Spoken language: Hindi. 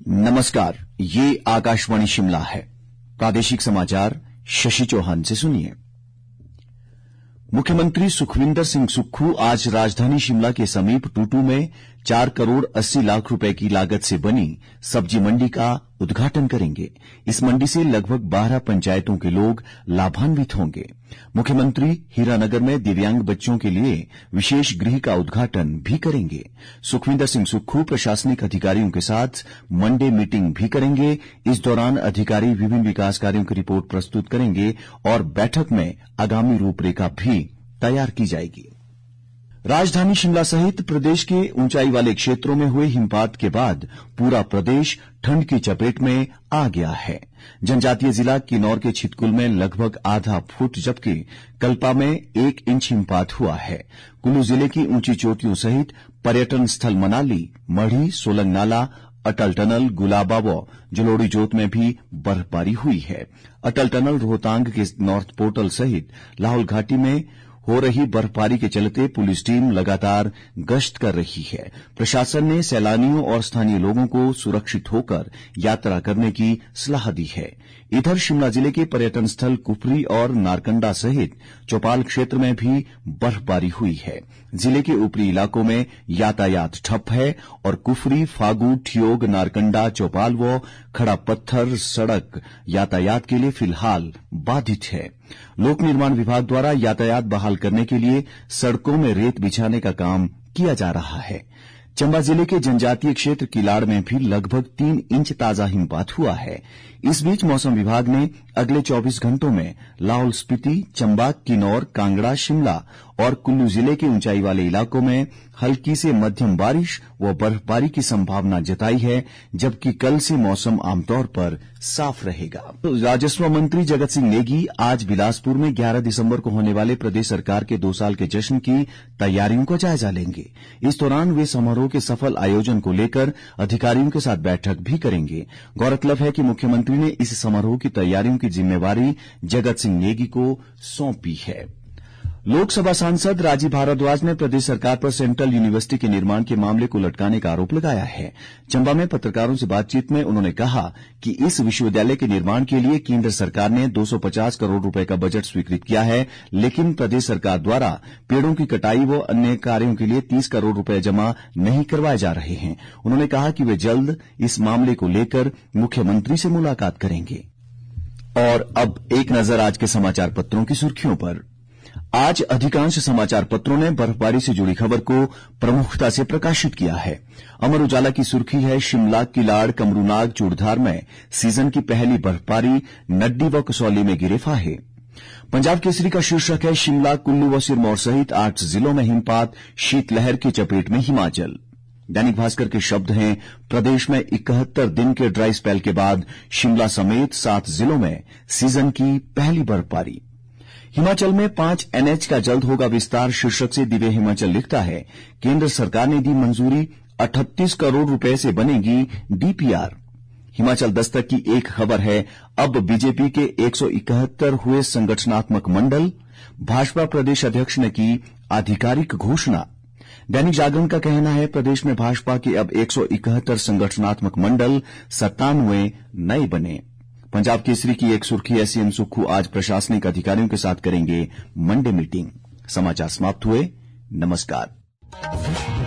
नमस्कार, ये आकाशवाणी शिमला है। प्रादेशिक समाचार शशि चौहान से सुनिए। मुख्यमंत्री सुखविंदर सिंह सुक्खू आज राजधानी शिमला के समीप टूटू में 4 करोड़ 80 लाख रुपए की लागत से बनी सब्जी मंडी का उद्घाटन करेंगे। इस मंडी से लगभग 12 पंचायतों के लोग लाभान्वित होंगे। मुख्यमंत्री हीरानगर में दिव्यांग बच्चों के लिए विशेष गृह का उद्घाटन भी करेंगे। सुखविंदर सिंह सुक्खू प्रशासनिक अधिकारियों के साथ मंडे मीटिंग भी करेंगे। इस दौरान अधिकारी विभिन्न विकास कार्यों की रिपोर्ट प्रस्तुत करेंगे और बैठक में आगामी रूपरेखा भी तैयार की जाएगी। राजधानी शिमला सहित प्रदेश के ऊंचाई वाले क्षेत्रों में हुए हिमपात के बाद पूरा प्रदेश ठंड की चपेट में आ गया है। जनजातीय जिला किन्नौर के छितकुल में लगभग आधा फुट जबकि कल्पा में 1 इंच हिमपात हुआ है। कुल्लू जिले की ऊंची चोटियों सहित पर्यटन स्थल मनाली, मढ़ी, सोलंग नाला, अटल टनल, गुलाबा व जलोड़ी जोत में भी बर्फबारी हुई है। अटल टनल, रोहतांग के नॉर्थ पोर्टल सहित लाहौल घाटी में हो रही बर्फबारी के चलते पुलिस टीम लगातार गश्त कर रही है। प्रशासन ने सैलानियों और स्थानीय लोगों को सुरक्षित होकर यात्रा करने की सलाह दी है। इधर शिमला जिले के पर्यटन स्थल कुफरी और नारकंडा सहित चौपाल क्षेत्र में भी बर्फबारी हुई है। जिले के ऊपरी इलाकों में यातायात ठप है और कुफरी, फागू, ठियोग, नारकंडा, चौपाल व खड़ा पत्थर सड़क यातायात के लिए फिलहाल बाधित है। लोक निर्माण विभाग द्वारा यातायात बहाल करने के लिए सड़कों में रेत बिछाने का काम किया जा रहा है। चंबा जिले के जनजातीय क्षेत्र किलाड़ में भी लगभग 3 इंच ताजा हिमपात हुआ है। इस बीच मौसम विभाग ने अगले 24 घंटों में लाहौल स्पीति, चंबा, किन्नौर, कांगड़ा, शिमला और कुल्लू जिले के ऊंचाई वाले इलाकों में हल्की से मध्यम बारिश व बर्फबारी की संभावना जताई है, जबकि कल से मौसम आमतौर पर साफ रहेगा। राजस्व मंत्री जगत सिंह नेगी आज बिलासपुर में 11 दिसंबर को होने वाले प्रदेश सरकार के 2 साल के जश्न की तैयारियों का जायजा लेंगे। इस दौरान वे समारोह के सफल आयोजन को लेकर अधिकारियों के साथ बैठक भी करेंगे। गौरतलब है कि मुख्यमंत्री ने इस समारोह की तैयारियों की जिम्मेवारी जगत सिंह नेगी को सौंपी है। लोकसभा सांसद राजीव भारद्वाज ने प्रदेश सरकार पर सेंट्रल यूनिवर्सिटी के निर्माण के मामले को लटकाने का आरोप लगाया है। चंबा में पत्रकारों से बातचीत में उन्होंने कहा कि इस विश्वविद्यालय के निर्माण के लिए केंद्र सरकार ने 250 करोड़ रुपए का बजट स्वीकृत किया है, लेकिन प्रदेश सरकार द्वारा पेड़ों की कटाई व अन्य कार्यों के लिए 30 करोड़ रुपए जमा नहीं करवाए जा रहे हैं। उन्होंने कहा कि वे जल्द इस मामले को लेकर मुख्यमंत्री से मुलाकात करेंगे। और अब एक नजर आज के समाचार पत्रों की सुर्खियों पर। आज अधिकांश समाचार पत्रों ने बर्फबारी से जुड़ी खबर को प्रमुखता से प्रकाशित किया है। अमर उजाला की सुर्खी है, शिमला, किलाड़, कमरूनाग, चूड़धार में सीजन की पहली बर्फबारी, नड्डी व कसौली में गिरे फाहे। पंजाब केसरी का शीर्षक है, शिमला, कुल्लू व सिरमौर सहित 8 जिलों में हिमपात, शीतलहर की चपेट में हिमाचल। दैनिक भास्कर के शब्द हैं, प्रदेश में 71 दिन के ड्राई स्पेल के बाद शिमला समेत 7 जिलों में सीजन की पहली बर्फबारी। हिमाचल में 5 NH का जल्द होगा विस्तार, शीर्षक से दिव्य हिमाचल लिखता है, केंद्र सरकार ने दी मंजूरी, 38 करोड़ रुपए से बनेगी DPR। हिमाचल दस्तक की एक खबर है, अब बीजेपी के 171 हुए संगठनात्मक मंडल, भाजपा प्रदेश अध्यक्ष ने की आधिकारिक घोषणा। दैनिक जागरण का कहना है, प्रदेश में भाजपा के अब 171 संगठनात्मक मंडल, 97 नए बने। पंजाब केसरी की एक सुर्खी है, सीएम सुक्खू आज प्रशासनिक अधिकारियों के साथ करेंगे मंडे मीटिंग। समाचार समाप्त हुए। नमस्कार।